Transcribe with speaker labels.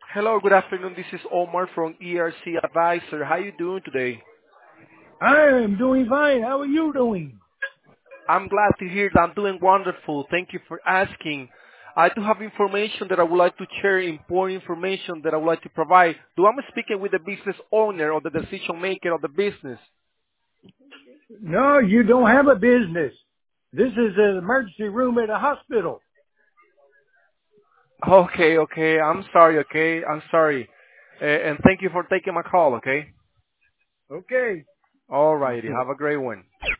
Speaker 1: Hello, good afternoon. This is Omar from ERC Advisor. How you doing today?
Speaker 2: I am doing fine. How are you doing?
Speaker 1: I'm glad to hear that I'm doing wonderful. Thank you for asking. I do have information that I would like to share, important information that I would like to provide. Do I'm speaking with the business owner or the decision maker of the business?
Speaker 2: No, you don't have a business. This is an emergency room at a hospital.
Speaker 1: Okay. I'm sorry, okay? I'm sorry. And thank you for taking my call, okay?
Speaker 2: Okay.
Speaker 1: Alrighty. Have a great one.